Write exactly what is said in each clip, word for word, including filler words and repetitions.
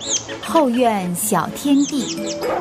后院小天地。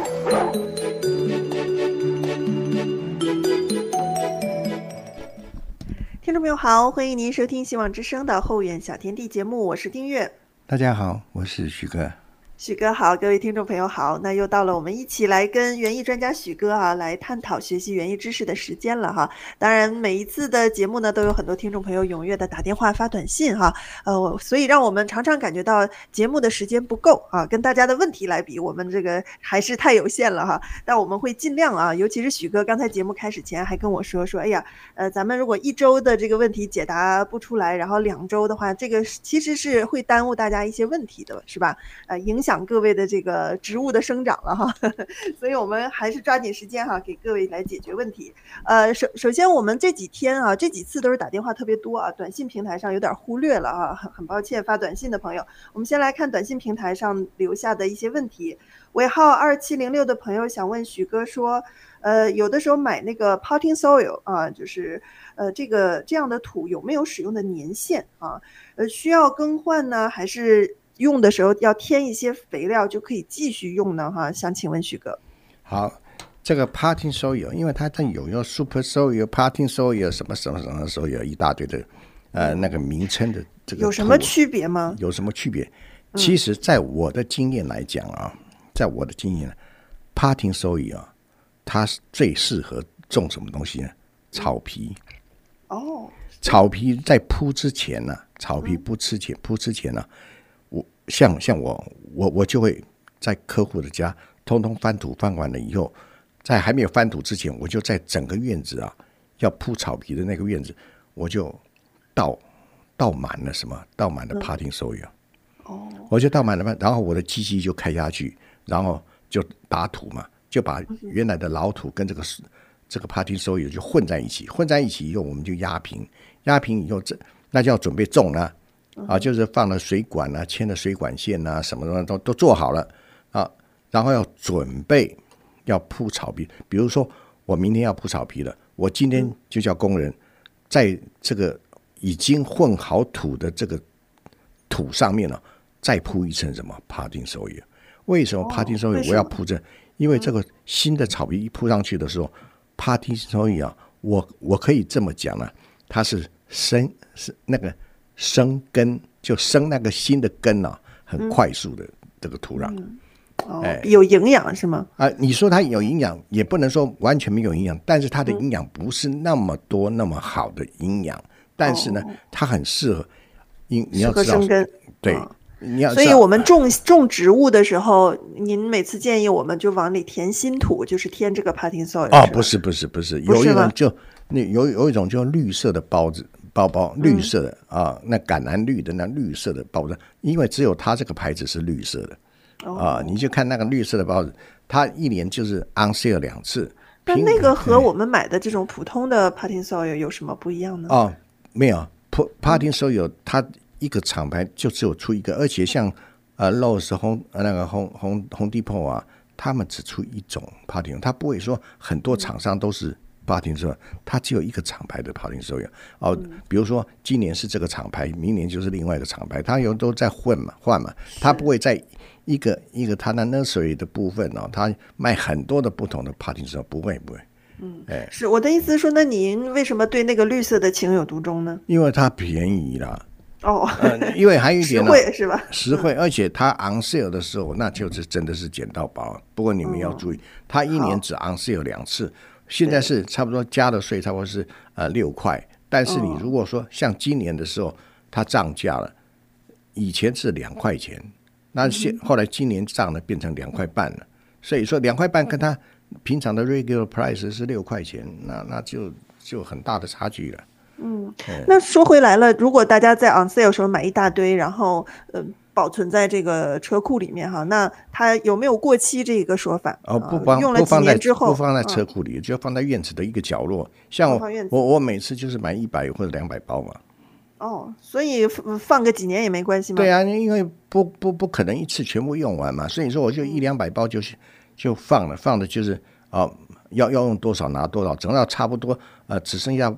听众朋友好，欢迎您收听希望之声的后院小天地节目，我是丁月。 大家好，我是许哥。 许哥好，各位听众朋友好，那又到了我们一起来跟园艺专家许哥啊来探讨学习园艺知识的时间了哈。当然每一次的节目呢都有很多听众朋友踊跃的打电话发短信哈，呃，所以让我们常常感觉到节目的时间不够啊，跟大家的问题来比，我们这个还是太有限了哈。但我们会尽量啊，尤其是许哥刚才节目开始前还跟我说说，哎呀，呃，咱们如果一周的这个问题解答不出来，然后两周的话，这个其实是会耽误大家一些问题的，是吧？呃，影响各位的这个植物的生长了哈，所以我们还是抓紧时间哈，给各位来解决问题。呃，首首先我们这几天啊，这几次都是打电话特别多啊，短信平台上有点忽略了啊，很很抱歉发短信的朋友。我们先来看短信平台上留下的一些问题。尾号二七零六的朋友想问许哥说，呃，有的时候买那个 potting soil 啊，就是呃这个这样的土有没有使用的年限啊？呃，需要更换呢，还是用的时候要添一些肥料就可以继续用呢？哈，想请问许哥。 好，这个 potting soil， 因为它它有有 super soil、potting soil 什么什么什么 soil 一大堆的呃那个名称的这个有什么区别吗？ 有什么区别？其实，在我的经验来讲啊，在我的经验 ，potting soil 啊，它最适合种什么东西呢？草皮。 哦。 草皮在铺之前呢、啊，草皮铺之前铺之前呢、啊，我像像我我我就会在客户的家通通翻土，翻完了以后，在还没有翻土之前，我就在整个院子啊，要铺草皮的那个院子，我就倒倒满了什么？倒满了 potting soil。哦，我就倒满了，然后我的机器就开下去，然后就打土嘛，就把原来的老土跟这个这个 potting soil 就混在一起，混在一起以后，我们就压平，压平以后，这那就要准备种了啊，就是放了水管啊，牵了水管线啊，什么的都都做好了啊，然后要准备要铺草皮，比如说我明天要铺草皮了，我今天就叫工人在这个已经混好土的这个土上面了，再铺一层什么 potting soil。为什么 potting soil 我要铺这？因为这个新的草皮一铺上去的时候，potting soil 啊，我我可以这么讲呢、啊，它是生是那个生根，就生那个新的根啊，很快速的这个土壤。 嗯哦哎、有营养是吗？ 啊，你说它有营养，也不能说完全没有营养，但是它的营养不是那么多、那么好的营养，但是呢，它很适合，你你要知道， 适合生根， 对。 哦你要所以我们种种植物的时候，您每次建议我们就往里填新土，就是填这个 potting soil。 哦，不是不是不是，有一种就那有有一种就绿色的包子包包，绿色的、嗯、啊，那橄榄绿的那绿色的包子，因为只有它这个牌子是绿色的、哦、啊，你就看那个绿色的包子，它一年就是 on sale 两次。 那那个和我们买的这种普通的 potting soil 有什么不一样呢？ 哦，没有 potting soil 它。一个厂牌就只有出一个，而且像呃 Lowe's 红那个红红红地铺啊，他们只出一种 potting， 他不会说很多厂商都是 potting soil， 他只有一个厂牌的 potting soil。哦，比如说今年是这个厂牌，明年就是另外一个厂牌，他有都在混嘛换嘛，他不会在一个一个他的 nursery 的部分哦，他卖很多的不同的 potting soil， 不会不会。 嗯，哎，是我的意思是说，那您为什么对那个绿色的情有独钟呢？ 因为它便宜啦。 哦、 呃，因为还有一点呢、 啊，实惠是吧？ 实惠，而且它 on sale 的时候，那就是真的是捡到宝。不过你们要注意，它、嗯、一年只 on sale 两次，现在是差不多加的税，差不多是呃六块。但是你如果说像今年的时候，它涨价了，以前是两块钱，那现后来今年涨了变成两块半了，所以说两块半跟它平常的 regular price 是六块钱，那那就就很大的差距了。 嗯，那说回来了，如果大家在 on sale 的时候买一大堆，然后呃保存在这个车库里面哈，那它有没有过期这个说法？ 哦，不放、 呃、用了几年之后不放在车库里、嗯，就放在院子的一个角落。像 我我, 我每次就是买一百或者两百包嘛。 哦，所以放个几年也没关系吗？ 对啊，因为不不不可能一次全部用完嘛，所以说我就一两百包就就放了，放的就是啊、呃、要要用多少拿多少，等到差不多呃只剩下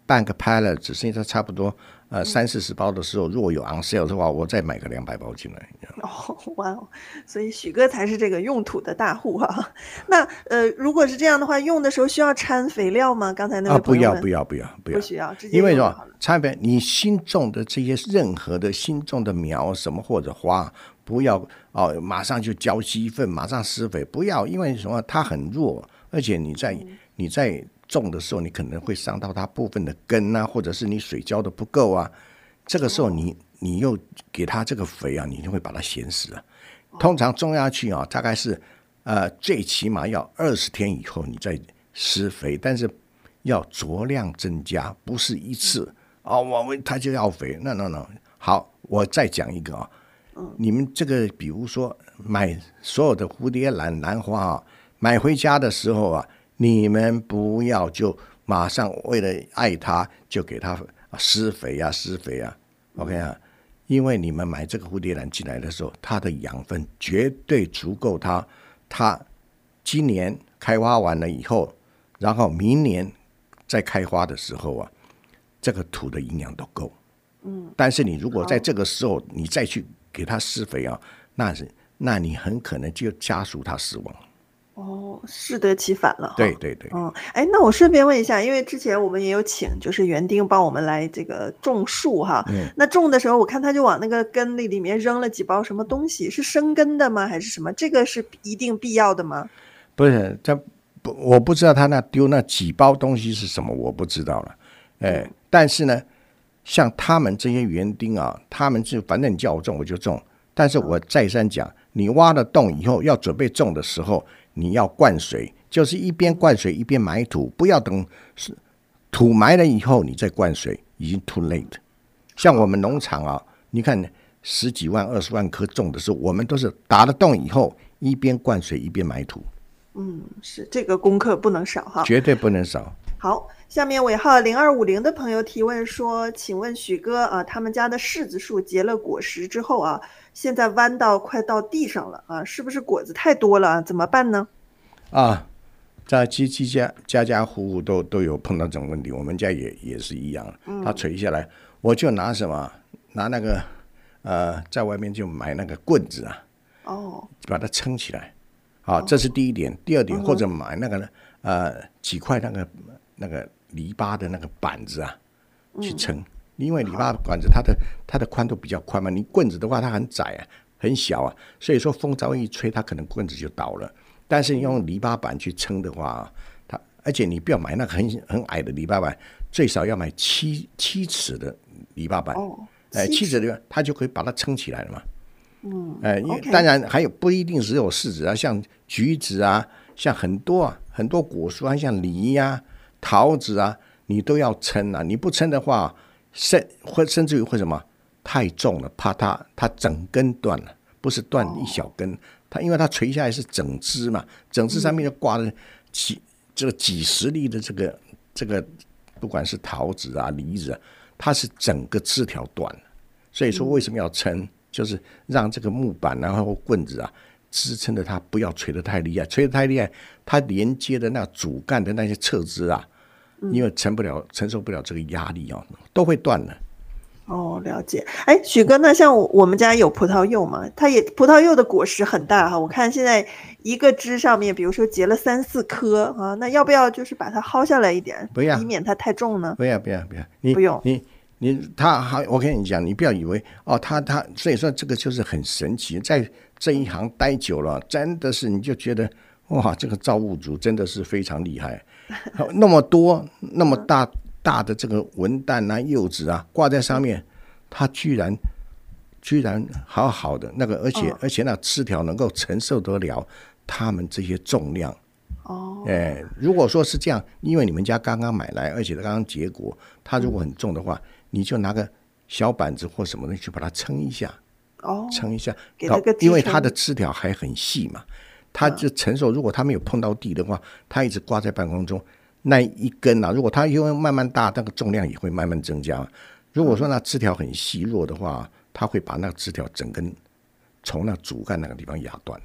半个 pallet 只剩下差不多呃三四十包的时候，如果有 on sale 的话，我再买个两百包进来。 哦，哇哦！所以许哥才是这个用土的大户哈、啊。那呃，如果是这样的话，用的时候需要掺肥料吗？刚才那位朋友问、 啊、不要不要不要不要， 不需要，直接因为说掺肥，你新种的这些任何的新种的苗什么或者花，不要哦，马上就浇鸡粪，马上施肥，不要，因为什么？它很弱，而且你在、嗯、你在种的时候，你可能会伤到它部分的根啊，或者是你水浇的不够啊，这个时候你。哦你又给它这个肥啊，你就会把它咸死啊。通常种下去啊，大概是呃最起码要二十天以后你再施肥，但是要酌量增加，不是一次哦，我它就要肥。那那那好，我再讲一个啊，你们这个比如说买所有的蝴蝶兰兰花啊，买回家的时候啊，你们不要就马上为了爱它就给它施肥啊施肥啊 ，OK 啊。因为你们买这个蝴蝶兰进来的时候，它的养分绝对足够它，它今年开花完了以后，然后明年再开花的时候啊，这个土的营养都够。嗯，但是你如果在这个时候你再去给它施肥啊，那是那你很可能就加速它死亡。 哦，适得其反了。 对对对。 嗯，哎，那我顺便问一下，因为之前我们也有请就是园丁帮我们来这个种树哈。嗯。那种的时候，我看他就往那个根里里面扔了几包什么东西，是生根的吗？还是什么？这个是一定必要的吗？ 不是，他不，我不知道他那丢那几包东西是什么，我不知道了。哎，嗯、但是呢，像他们这些园丁啊，他们就反正你叫我种我就种，但是我再三讲，你挖了洞以后要准备种的时候。你要灌水，就是一边灌水一边埋土，不要等土埋了以后你再灌水，已经 too late。像我们农场啊，你看十几万、二十万棵种的时候，我们都是打了洞以后，一边灌水一边埋土。 嗯，是这个功课不能少哈， 绝对不能少。 好，下面尾号零二五零的朋友提问说，请问许哥啊，他们家的柿子树结了果实之后啊，现在弯到快到地上了啊，是不是果子太多了？怎么办呢？ 啊，在家家家家户户都都有碰到这种问题，我们家也也是一样。它垂下来，我就拿什么拿那个呃，在外面就买那个棍子啊，哦，把它撑起来。好，这是第一点。第二点，或者买那个呃几块那个那个篱笆的那个板子啊，去撑。因为篱笆管子它的它的宽度比较宽嘛，你棍子的话它很窄啊，很小啊，所以说风早一吹，它可能棍子就倒了。但是你用篱笆板去撑的话，它而且你不要买那个很很矮的篱笆板，最少要买七七尺的篱笆板。哦，哎，七尺的它就可以把它撑起来了嘛。嗯，哎，因为当然还有不一定只有柿子啊，像橘子啊，像很多啊很多果树啊，像梨呀、啊、桃子啊，你都要撑啊。你不撑的话，甚或甚至于会什么太重了，怕它它整根断了，不是断一小根。哦，它因为它垂下来是整枝嘛，整枝上面就挂了几这个几十粒的这个这个，不管是桃子啊、梨子啊，它是整个枝条断了。所以说为什么要撑，就是让这个木板然后棍子啊支撑着它，不要垂得太厉害，垂得太厉害，它连接的那主干的那些侧枝啊，因为承不了承受不了这个压力啊，都会断了。 哦，了解。哎，许哥，那像我们家有葡萄柚嘛？它也葡萄柚的果实很大哈，我看现在一个枝上面，比如说结了三四颗啊，那要不要就是把它薅下来一点， 不要， 以免它太重呢？ 不要，不要，不要，你不用你你他还我跟你讲，你不要以为哦，他他所以说这个就是很神奇，在这一行待久了，真的是你就觉得哇，这个造物主真的是非常厉害，那么多那么大。大的这个文旦啊、柚子啊挂在上面，它居然居然好好的那个，而且、哦、而且那枝条能够承受得了它们这些重量。哦，哎，如果说是这样，因为你们家刚刚买来，而且刚刚结果，它如果很重的话，嗯、你就拿个小板子或什么的去把它撑一下。哦，撑一下， 给它个支撑， 因为它的枝条还很细嘛，它就承受。如果它没有碰到地的话，它一直挂在半空中。那一根啊，如果它因为慢慢大，那个重量也会慢慢增加。如果说那枝条很细弱的话，它会把那个枝条整根从那主干那个地方压断。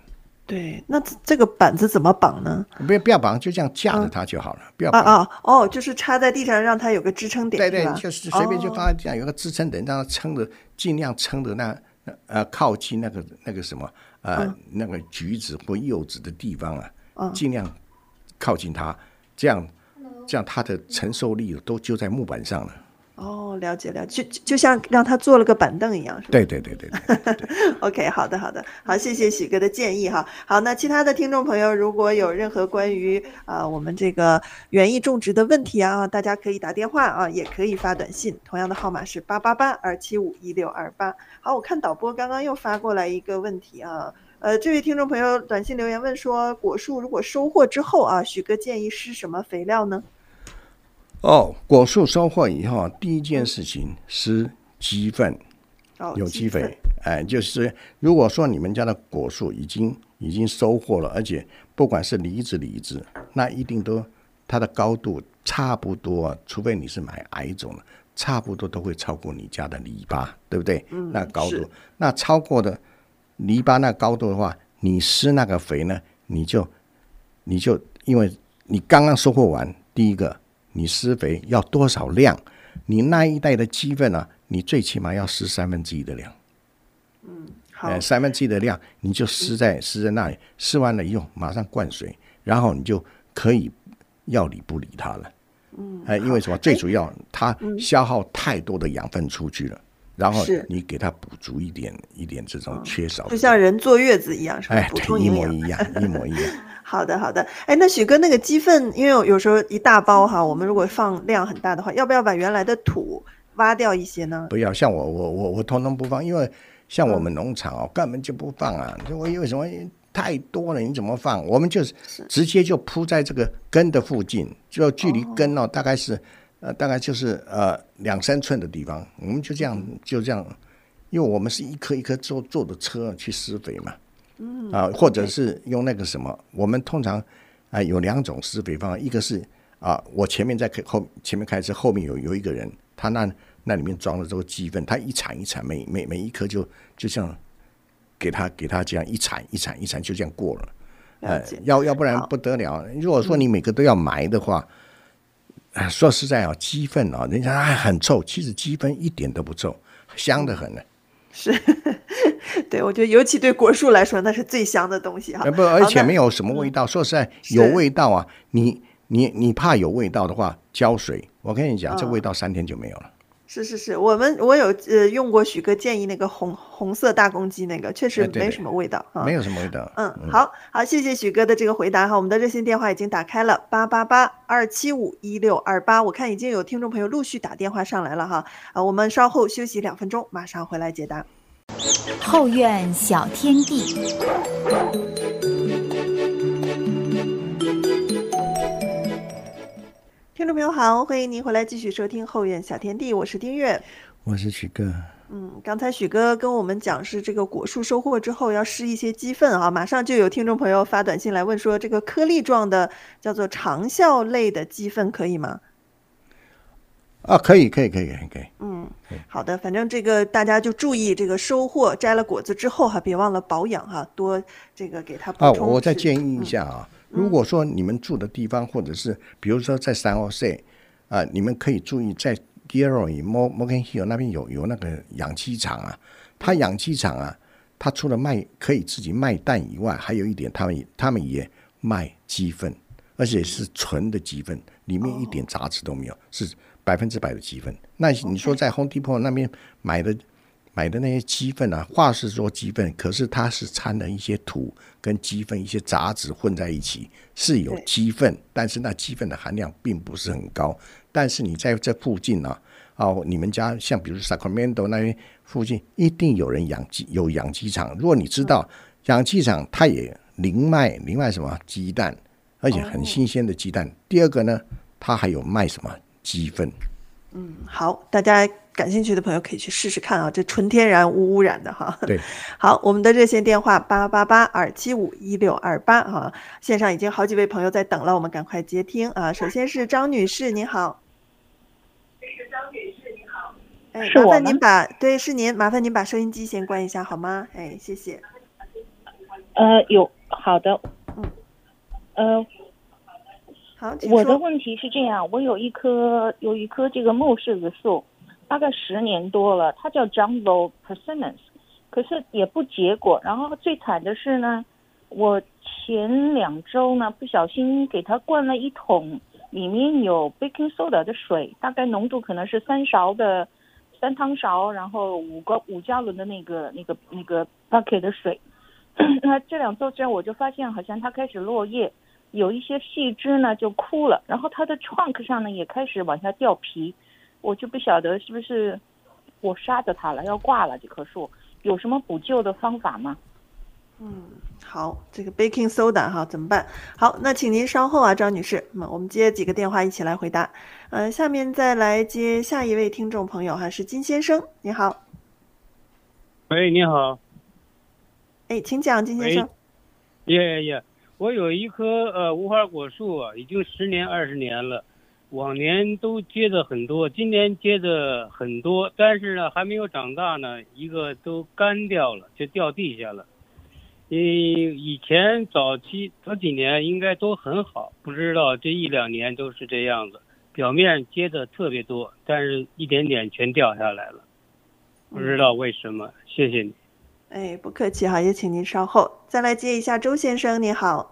对，那这个板子怎么绑呢？ 不要不要绑，就这样架着它就好了，嗯、不要绑。 啊啊哦，就是插在地上，让它有个支撑点。 对对，就是随便就放在地上，有个支撑点，让它撑的，尽量撑的那呃靠近那个那个什么呃、嗯、那个橘子或柚子的地方啊，嗯、尽量靠近它，这样这样它的承受力都就在木板上了。 哦，了解了解，就就像让他做了个板凳一样，是吧？ 对对对对对对 OK， 好的好的，好，谢谢许哥的建议哈。好，那其他的听众朋友如果有任何关于啊、呃、我们这个园艺种植的问题啊，大家可以打电话啊，也可以发短信，同样的号码是八八八二七五一六二八。好，我看导播刚刚又发过来一个问题啊，呃，这位听众朋友短信留言问说，果树如果收获之后啊，许哥建议施什么肥料呢？ 哦，果树收获以后，第一件事情是鸡粪， 哦、 有机肥。哎，就是如果说你们家的果树已经已经收获了，而且不管是梨子梨子，那一定都它的高度差不多，除非你是买矮种的，差不多都会超过你家的篱笆，对不对？嗯，那高度，那超过的篱笆那高度的话，你施那个肥呢，你就你就因为你刚刚收获完，第一个。你施肥要多少量？你那一袋的鸡粪啊，你最起码要施三分之一的量。 嗯，好， 呃，三分之一的量你就施在施在那里，施完了以后马上灌水，然后你就可以要理不理它了。嗯，呃，因为什么？最主要它消耗太多的养分出去了，嗯、然后你给它补足一点一点这种缺少、嗯， 就像人坐月子一样，是吧？ 哎，对，一模一样，一模一样。 好的，好的。哎，那许哥，那个鸡粪，因为有时候一大包哈，我们如果放量很大的话，要不要把原来的土挖掉一些呢？ 不要，像我我我我通通不放，因为像我们农场哦，嗯、根本就不放啊。就我因为什么太多了，你怎么放？我们就是直接就铺在这个根的附近，就距离根哦，大概是呃大概就是呃两三寸的地方，我们就这样就这样，因为我们是一颗一颗坐坐的车去施肥嘛。嗯啊，或者是用那个什么，我们通常啊有两种施肥方法，一个是啊，我前面在后前面开始，后面有有一个人，他那那里面装了这个鸡粪，他一铲一铲，每每每一颗就就像给他给他这样一铲一铲一铲就这样过了，呃，要要不然不得了。如果说你每个都要埋的话，啊，说实在啊，鸡粪啊，人家还很臭，其实鸡粪一点都不臭，香得很呢。 是，对，我觉得尤其对果树来说，那是最香的东西哈。 不，而且没有什么味道。说实在，有味道啊，你你你怕有味道的话，浇水，我跟你讲，这味道三天就没有了。 是是是，我们我有呃用过许哥建议那个红红色大公鸡那个，确实没什么味道啊， 没有什么味道。 嗯，好好，谢谢许哥的这个回答哈。我们的热线电话已经打开了八八八二七五一六二八，我看已经有听众朋友陆续打电话上来了哈。啊，我们稍后休息两分钟，马上回来解答。 后院小天地。 听众朋友好，欢迎您回来继续收听后院小天地，我是丁月， 我是许哥。 嗯，刚才许哥跟我们讲是这个果树收获之后要施一些鸡粪啊，马上就有听众朋友发短信来问说，这个颗粒状的叫做长效类的鸡粪可以吗？ 啊，可以，可以，可以，可以。嗯， 好的，反正这个大家就注意这个收获摘了果子之后哈，别忘了保养哈，多这个给它补充。 啊，我再建议一下啊。嗯，如果说你们住的地方，或者是比如说在San Jose啊，你们可以注意在 Gilroy、Morgan Hill 那边有有那个养鸡场啊。它养鸡场啊，它除了卖可以自己卖蛋以外，还有一点，他们他们也卖鸡粪，而且是纯的鸡粪，里面一点杂质都没有，是百分之百的鸡粪。那你说在 Home Depot 那边买的？买的那些鸡粪啊，话是说鸡粪，可是它是掺了一些土跟鸡粪一些杂质混在一起，是有鸡粪，但是那鸡粪的含量并不是很高。但是你在这附近啊，哦，你们家像比如 Sacramento 那边附近，一定有人养鸡，有养鸡场。如果你知道养鸡场，它也零卖零卖什么鸡蛋，而且很新鲜的鸡蛋。第二个呢，它还有卖什么鸡粪。 嗯，好，大家感兴趣的朋友可以去试试看啊，这纯天然无污染的哈。 对， 好，我们的热线电话八八八二七五一六二八哈，线上已经好几位朋友在等了，我们赶快接听啊。首先是张女士，您好。 是张女士，您好。 哎，麻烦您把对是您，麻烦您把收音机先关一下好吗？哎，谢谢。 呃，有好。 好的， 嗯， 呃， 好，请我的说。 问题是这样，我有一棵有一棵这个木柿子树，大概十年多了，它叫 Jumbo Persimmons， 可是也不结果。然后最惨的是呢，我前两周呢不小心给它灌了一桶里面有 baking soda 的水，大概浓度可能是三勺的三汤勺，然后五个五加仑的那个那个那个 bucket 的水。那这两周之后我就发现好像它开始落叶，有一些细枝呢就枯了，然后它的 trunk 上呢也开始往下掉皮，我就不晓得是不是我杀着它了，要挂了这棵树，有什么补救的方法吗？ 嗯，好，这个 baking soda 哈怎么办？好，那请您稍后啊，张女士，嗯，我们接几个电话一起来回答。呃，下面再来接下一位听众朋友哈，是金先生，你好。 喂，你好。 哎，请讲，金先生。 耶耶耶，我有一棵呃无花果树啊，已经十年二十年了，往年都结的很多，今年结的很多，但是呢还没有长大呢，一个都干掉了，就掉地下了。以以前早期早几年应该都很好，不知道这一两年都是这样子，表面结的特别多，但是一点点全掉下来了，不知道为什么。谢谢你。 哎，不客气哈，也请您稍后再来接一下周先生，你好。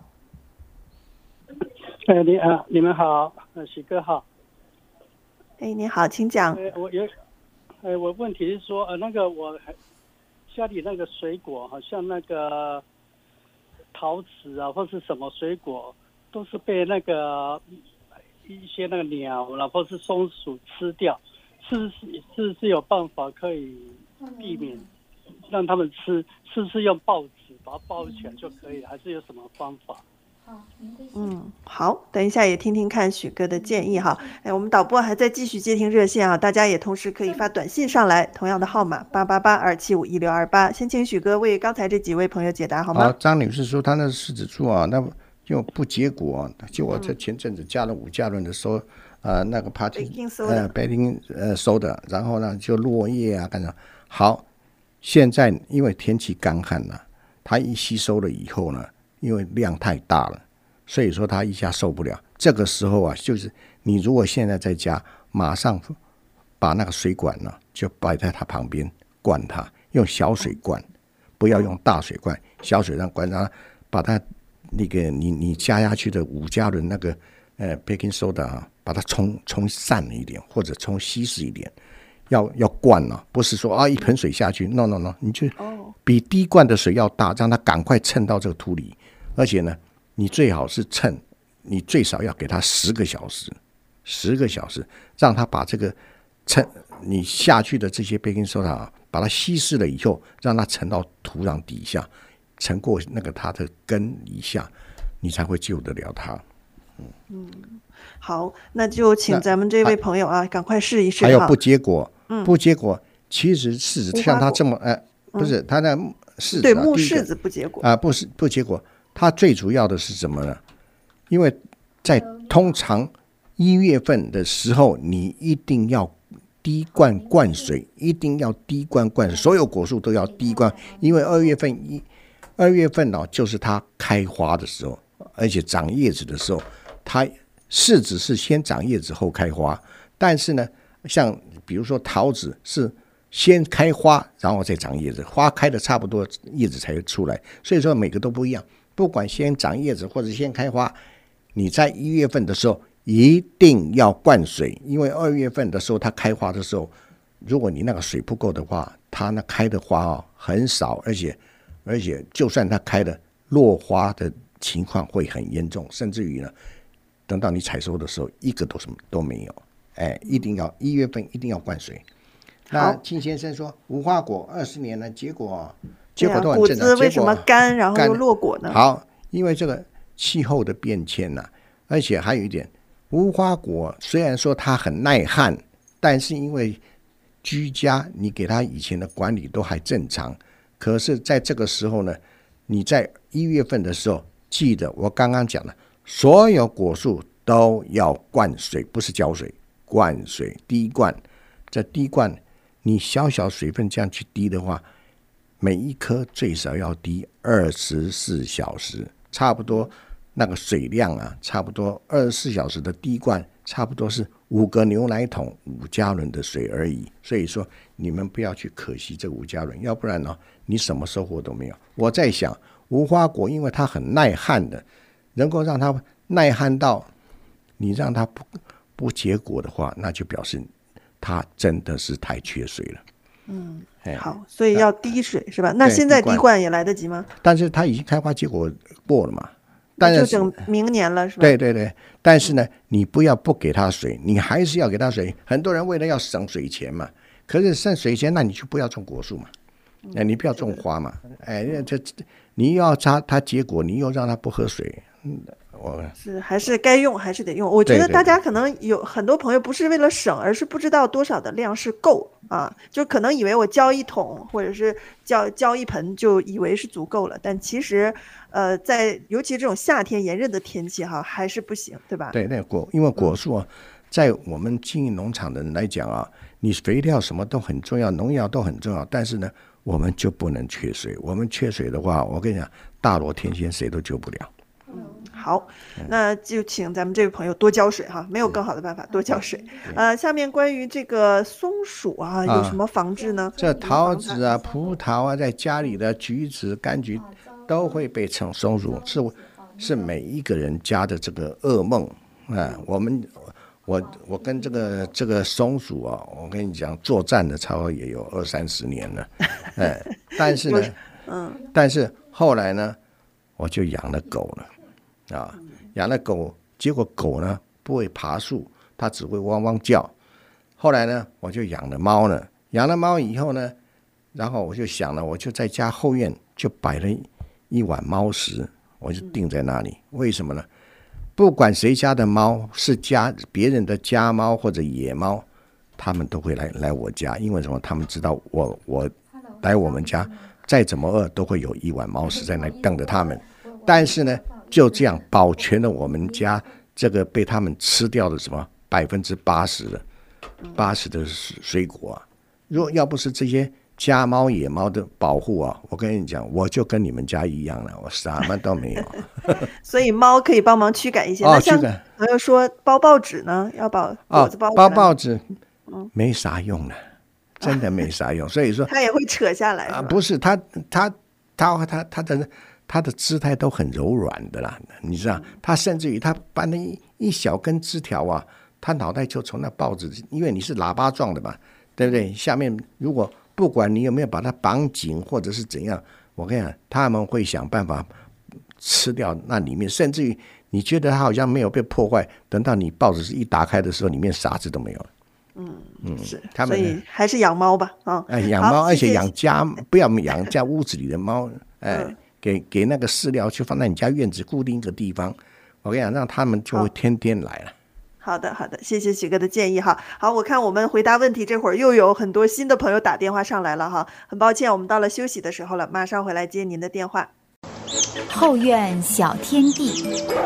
哎，你啊，你们好，呃，许哥好。 哎，你好，请讲。 呃，我有，呃，我问题是说，呃，那个我还家里那个水果，好像那个桃子啊，或是什么水果，都是被那个一些那个鸟啦，或是松鼠吃掉，是不是是是有办法可以避免让他们吃？是不是用报纸把它包起来就可以了？还是有什么方法？ 嗯，好，等一下也听听看许哥的建议哈。哎，我们导播还在继续接听热线啊，大家也同时可以发短信上来，同样的号码八八八二七五一六二八。先请许哥为刚才这几位朋友解答好吗？ 好，张女士说她那柿子树啊，那就不结果，就我在前阵子加了五加仑的时候，呃，那个 party 呃 baking 呃 soda， 然后呢就落叶啊，干什么？好，现在因为天气干旱了，它一吸收了以后呢，因为量太大了，所以说它一下受不了。这个时候啊，就是你如果现在在家，马上把那个水管呢就摆在它旁边灌它，用小水灌，不要用大水灌，小水让灌，然后把它那个你你加下去的五加仑那个呃 baking soda 啊，把它冲冲散一点，或者冲稀释一点。要要灌了、啊，不是说啊一盆水下去 ，no no no， 你就比滴灌的水要大，让它赶快渗到这个土里，而且呢，你最好是趁，你最少要给它十个小时，十个小时，让它把这个沉你下去的这些 baking soda 啊，把它稀释了以后，让它沉到土壤底下，沉过那个它的根以下，你才会救得了它。嗯。 嗯，好，那就请咱们这位朋友啊，赶快试一试。 还有不结果。 嗯、 不结果，其实柿子像它这么，呃，不是它的柿子、啊， 对木柿子不结果啊、呃，不是不结果，它最主要的是什么呢？因为在通常一月份的时候，你一定要滴灌灌水，一定要滴灌灌水，所有果树都要滴灌，因为二月份一二月份哦，就是它开花的时候，而且长叶子的时候，它柿子是先长叶子后开花，但是呢，像比如说桃子是先开花，然后再长叶子，花开的差不多，叶子才会出来。所以说每个都不一样，不管先长叶子或者先开花，你在一月份的时候一定要灌水，因为二月份的时候它开花的时候，如果你那个水不够的话，它那开的花哦很少，而且而且就算它开的落花的情况会很严重，甚至于呢，等到你采收的时候一个都什么都没有。哎，一定要一月份一定要灌水。那金先生说，无花果二十年了，结果结果都很正常。 果子为什么干，然后又落果呢？ 好，因为这个气候的变迁呐、啊，而且还有一点，无花果虽然说它很耐旱，但是因为居家，你给它以前的管理都还正常。可是在这个时候呢，你在一月份的时候，记得我刚刚讲的，所有果树都要灌水，不是浇水。灌水滴灌，这滴灌你小小水分这样去滴的话，每一颗最少要滴二十四小时差不多那个水量啊，差不多二十四小时的滴灌，差不多是五个牛奶桶五加仑的水而已。所以说你们不要去可惜这五加仑，要不然呢，你什么收获都没有。我在想，无花果因为它很耐旱的，能够让它耐旱到你让它不不结果的话，那就表示它真的是太缺水了。 嗯，好，所以要滴水是吧？那现在滴灌也来得及吗？ 但是它已经开花结果过了嘛，但是就等明年了是吧？ 对对对，但是呢，你不要不给它水，你还是要给它水。很多人为了要省水钱嘛，可是省水钱，那你就不要种果树嘛，哎，你不要种花嘛，哎，这你要它它结果，你又让它不喝水，嗯，我是还是该用还是得用。我觉得大家可能有很多朋友不是为了省，而是不知道多少的量是够啊，就可能以为我浇一桶或者是浇浇一盆就以为是足够了，但其实呃，在尤其这种夏天炎热的天气哈，还是不行，对吧？ 对，那果因为果树啊，在我们经营农场的人来讲啊，你肥料什么都很重要，农药都很重要，但是呢，我们就不能缺水。我们缺水的话，我跟你讲，大罗天仙谁都救不了。 嗯，好，那就请咱们这位朋友多浇水哈，没有更好的办法，多浇水。呃，下面关于这个松鼠啊，有什么防治呢？ 啊、这桃子啊、葡萄啊，在家里的橘子、柑橘都会被成松鼠，是是每一个人家的这个噩梦啊。我们我我跟这个这个松鼠啊，我跟你讲，作战的差不多也有二三十年了，哎，但是呢，嗯，但是后来呢，我就养了狗了。啊，养了狗，结果狗呢不会爬树，它只会汪汪叫。后来呢，我就养了猫了。养了猫以后呢，然后我就想了，我就在家后院就摆了一碗猫食，我就定在那里。为什么呢？不管谁家的猫是家别人的家猫或者野猫，他们都会来来我家，因为什么？他们知道我我来我们家，再怎么饿都会有一碗猫食在那等着他们。但是呢，就这样保全了我们家这个被他们吃掉的什么百分之八十的八十的水果啊！如果要不是这些家猫野猫的保护啊，我跟你讲，我就跟你们家一样了，我什么都没有。 所以猫可以帮忙驱赶一些。 哦， 那像朋友说包报纸呢，要把果子包、 哦、包报纸，没啥用了，真的没啥用。所以说它也会扯下来啊，不是它它它它它的。它的姿态都很柔软的啦，你知道，它甚至于它把那一一小根枝条啊，它脑袋就从那报纸，因为你是喇叭状的嘛，对不对？下面如果不管你有没有把它绑紧或者是怎样，我跟你讲，他们会想办法吃掉那里面，甚至于你觉得它好像没有被破坏，等到你报纸一打开的时候，里面啥子都没有了。 嗯嗯，是，他们所以还是养猫吧啊！ 哎，养猫，而且养家，不要养家屋子里的猫，哎。嗯，给给那个饲料去放在你家院子固定一个地方，我跟你讲，让他们就会天天来了。 好的好的，谢谢许哥的建议哈。好，我看我们回答问题这会儿又有很多新的朋友打电话上来了哈，很抱歉我们到了休息的时候了，马上回来接您的电话。 后院小天地。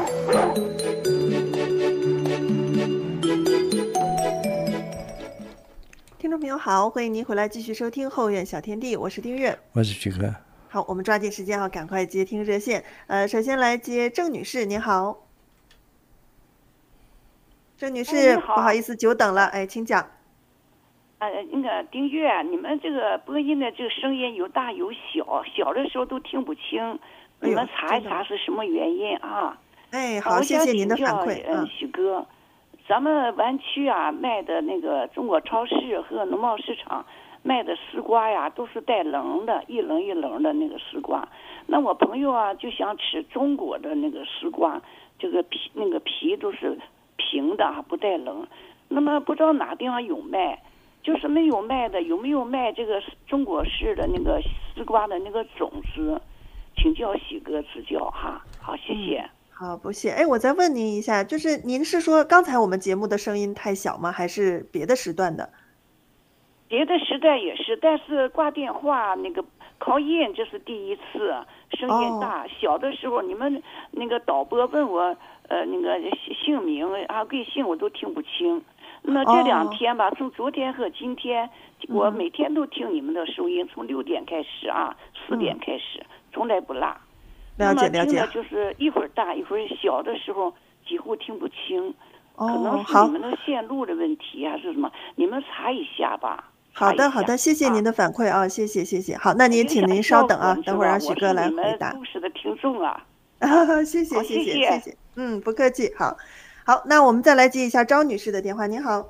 听众朋友好，欢迎您回来继续收听后院小天地，我是丁月， 我是许哥。 好，我们抓紧时间啊，赶快接听热线。呃，首先来接郑女士，您好。郑女士，哎、不好意思，久等了，哎，请讲。 呃，那个丁月，你们这个播音的这个声音有大有小，小的时候都听不清，你们查一查是什么原因啊？ 哎，好，谢谢您的反馈。 嗯，许哥，咱们湾区啊卖的那个中国超市和农贸市场。卖的丝瓜呀，都是带棱的，一棱一棱的那个丝瓜。那我朋友啊，就想吃中国的那个丝瓜，这个皮那个皮都是平的，不带棱。那么不知道哪地方有卖，就是没有卖的，有没有卖这个中国式的那个丝瓜的那个种子？请教喜哥指教哈。好，谢谢。 嗯，好，不谢。哎，我再问您一下，就是您是说刚才我们节目的声音太小吗？还是别的时段的？ 别的时代也是，但是挂电话那个call in这是第一次，声音大。哦、小的时候你们那个导播问我呃那个姓名啊贵姓我都听不清。那么这两天吧，哦、从昨天和今天，我每天都听你们的收音，从六点开始啊，四点开始，嗯、从来不落。 了解了解那么听的就是一会儿大一会儿小的时候几乎听不清， 哦， 可能是好你们的线路的问题还是什么？你们查一下吧。 好的，好的，谢谢您的反馈啊，谢谢，谢谢。好，那您请您稍等啊，等会儿让许哥来回答。 忠实的听众啊， 谢谢，谢谢，谢谢。嗯，不客气。好，好，那我们再来接一下张女士的电话。您好，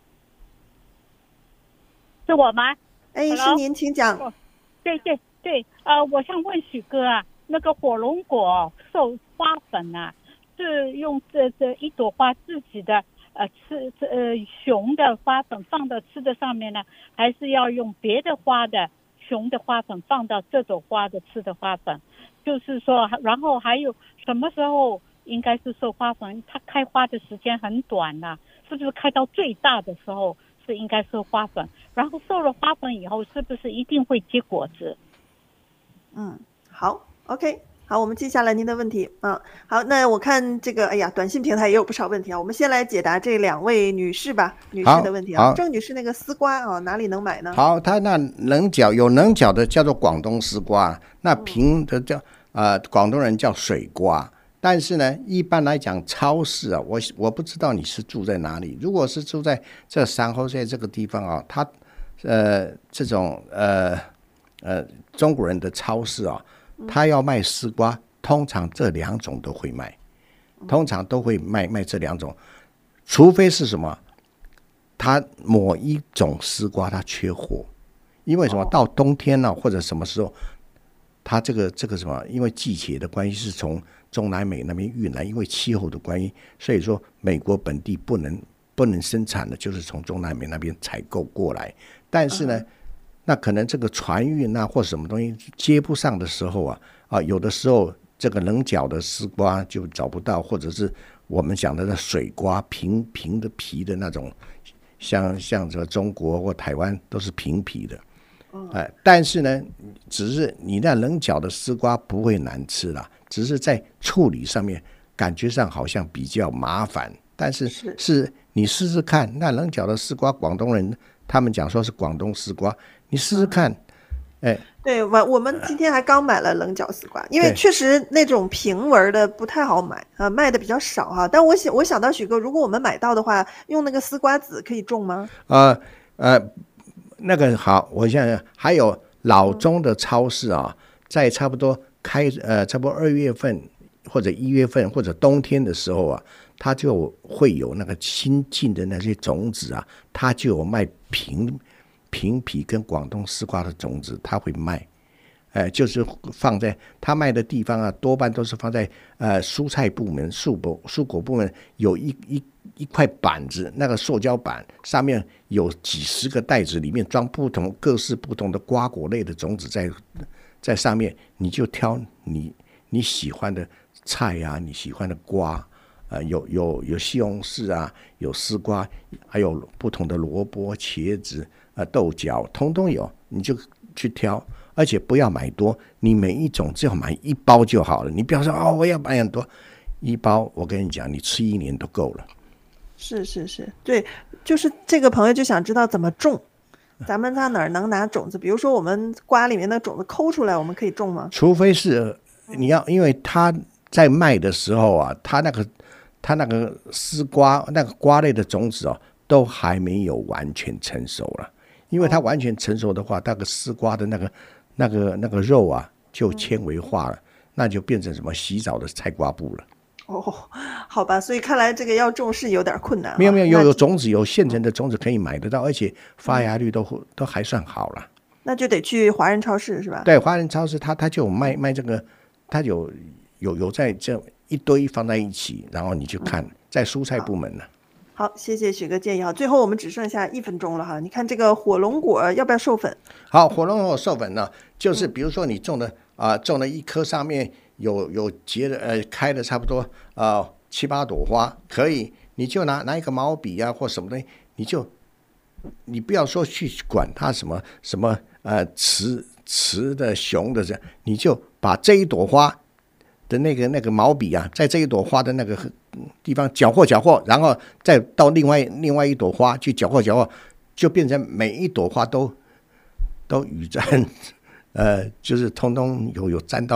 是我吗？ 哎，是您，请讲。 对对对，呃，我想问许哥啊，那个火龙果授花粉啊，是用这这一朵花自己的呃吃呃雄的花粉放到吃的上面呢，还是要用别的花的雄的花粉放到这朵花的吃的花粉？就是说，然后还有什么时候应该是授花粉？它开花的时间很短呐、啊，是不是开到最大的时候是应该授花粉？然后授了花粉以后，是不是一定会结果子？ 嗯，好 ，OK。好，我们记下来您的问题啊。好，那我看这个，哎呀，短信平台也有不少问题啊。我们先来解答这两位女士吧，女士的问题啊。郑女士，那个丝瓜啊，哪里能买呢？ 好，它那棱角有棱角的叫做广东丝瓜，那平的叫呃广东人叫水瓜。但是呢，一般来讲，超市啊，我我不知道你是住在哪里。如果是住在这三后在这个地方啊，它呃这种呃呃中国人的超市啊。他要卖丝瓜，通常这两种都会卖，通常都会卖卖这两种，除非是什么，他某一种丝瓜它缺货，因为什么？到冬天呢、啊，或者什么时候，它这个这个什么，因为季节的关系是从中南美那边运来，因为气候的关系，所以说美国本地不能不能生产的，就是从中南美那边采购过来，但是呢。嗯那可能这个船运啊或什么东西接不上的时候啊啊，有的时候这个棱角的丝瓜就找不到，或者是我们讲的水瓜平平的皮的那种，像像这个中国或台湾都是平皮的，哎、呃，但是呢，只是你那棱角的丝瓜不会难吃啦，只是在处理上面感觉上好像比较麻烦，但是是, 是你试试看，那棱角的丝瓜，广东人他们讲说是广东丝瓜。你试试看，哎， 对，我我们今天还刚买了棱角丝瓜，因为确实那种平纹的不太好买啊，卖的比较少哈。但我想我想到许哥，如果我们买到的话，用那个丝瓜籽可以种吗？ 呃呃，那个好，我想想，还有老中的超市啊，在差不多开呃差不多二月份或者一月份或者冬天的时候啊，它就会有那个新进的那些种子啊，它就有卖平。平皮跟广东丝瓜的种子，它会卖，呃，就是放在他卖的地方啊，多半都是放在呃蔬菜部门、蔬果蔬果部门，有一一一块板子，那个塑胶板上面有几十个袋子，里面装不同各式不同的瓜果类的种子在在上面，你就挑你你喜欢的菜啊，你喜欢的瓜。呃，有有有西红柿啊，有丝瓜，还有不同的萝卜、茄子、呃豆角，通通有，你就去挑，而且不要买多，你每一种只要买一包就好了。你不要说哦，我要买很多，一包我跟你讲，你吃一年都够了。 是是是，对，就是这个朋友就想知道怎么种，咱们在哪儿能拿种子？比如说我们瓜里面的种子抠出来，我们可以种吗？ 除非是你要，因为他在卖的时候啊，他那个。它那个丝瓜那个瓜类的种子哦，都还没有完全成熟了，因为它完全成熟的话，那个丝瓜的那个那个那个肉啊就纤维化了，嗯、那就变成什么洗澡的菜瓜布了。 哦，好吧，所以看来这个要种是有点困难。 没有没有，有有种子，有现成的种子可以买得到，而且发芽率都、嗯、都还算好了。 那就得去华人超市是吧？ 对，华人超市它它就有卖卖这个，它有有有在这。一堆放在一起，然后你去看，在蔬菜部门呢。 好，谢谢许哥建议哈。最后我们只剩下一分钟了哈，你看这个火龙果要不要授粉？ 好，火龙果授粉呢，就是比如说你种的啊、呃，种了一棵上面有有结的呃开了差不多呃七八朵花，可以，你就拿拿一个毛笔啊或什么东西，你就你不要说去管它什么什么呃雌雌的雄的这样，你就把这一朵花。的那个那个毛笔啊，在这一朵花的那个地方搅和搅和，然后再到另外另外一朵花去搅和搅和，就变成每一朵花都都与沾，呃，就是通通有有沾到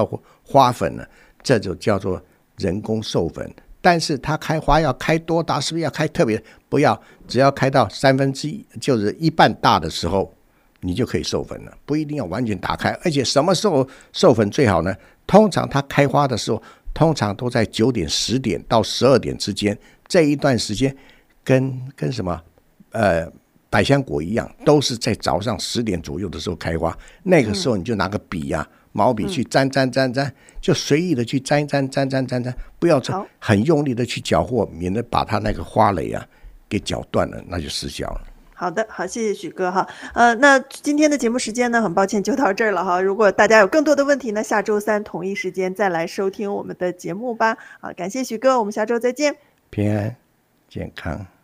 花粉呢，这就叫做人工授粉。但是它开花要开多大，是不是要开特别？不要，只要开到三分之一，就是一半大的时候，你就可以授粉了，不一定要完全打开。而且什么时候授粉最好呢？通常它开花的时候，通常都在九点、十点到十二点之间，这一段时间跟跟什么呃百香果一样，都是在早上十点左右的时候开花。那个时候你就拿个笔呀、啊。毛笔去沾沾沾沾，就随意的去沾沾沾沾沾沾，不要很用力的去搅和，免得把它那个花蕾啊给搅断了，那就失效了。 好的，好，谢谢许哥哈。呃，那今天的节目时间呢，很抱歉就到这儿了哈。如果大家有更多的问题呢，下周三同一时间再来收听我们的节目吧。好，感谢许哥，我们下周再见。 平安健康。